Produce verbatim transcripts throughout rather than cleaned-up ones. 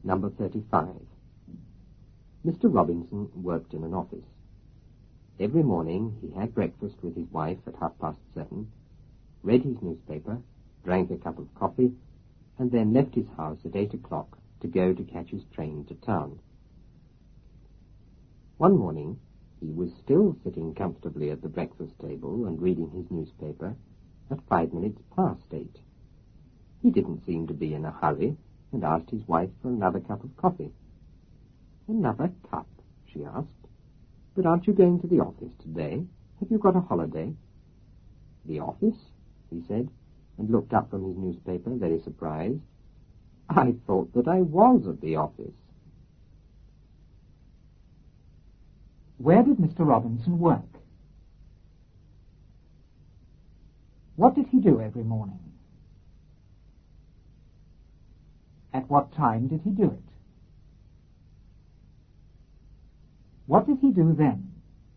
Number thirty-five. Mister Robinson worked in an office. Every morning he had breakfast with his wife at half past seven, read his newspaper, drank a cup of coffee, and then left his house at eight o'clock to go to catch his train to town. One morning he was still sitting comfortably at the breakfast table and reading his newspaper at five minutes past eight. He didn't seem to be in a hurry, and asked his wife for another cup of coffee. "Another cup?" she asked. "But aren't you going to the office today? Have you got a holiday?" "The office?" he said, and looked up from his newspaper, very surprised. "I thought that I was at the office." Where did Mister Robinson work? What did he do every morning? At what time did he do it? What did he do then?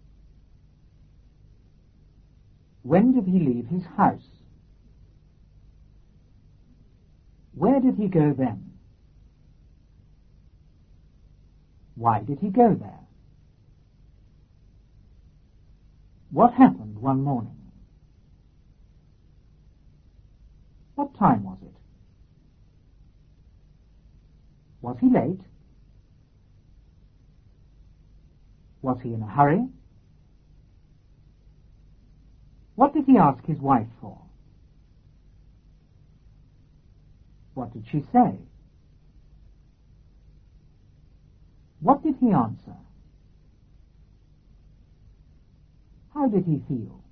When did he leave his house? Where did he go then? Why did he go there? What happened one morning? What time was it? Was he late? Was he in a hurry? What did he ask his wife for? What did she say? What did he answer? How did he feel?